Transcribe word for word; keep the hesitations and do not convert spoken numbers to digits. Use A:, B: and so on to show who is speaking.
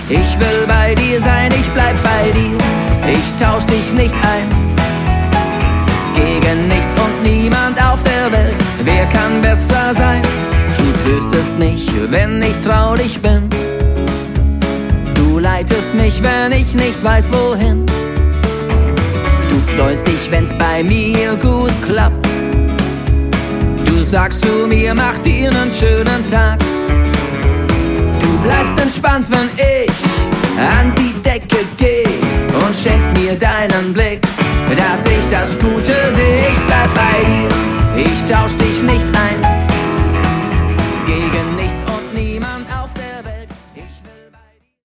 A: Ich will bei dir sein, ich bleib bei dir. Ich tausch dich nicht ein gegen nichts und niemand auf der Welt. Wer kann besser sein? Du tröstest mich, wenn ich traurig bin. Du leitest mich, wenn ich nicht weiß, wohin. Du freust dich, wenn's bei mir gut klappt. Du sagst zu mir, mach dir nen schönen Tag. Du bleibst entspannt, wenn ich an die Decke geh und schenkst mir deinen Blick, dass ich das Gute seh. Ich bleib bei dir, ich tausch dich nicht ein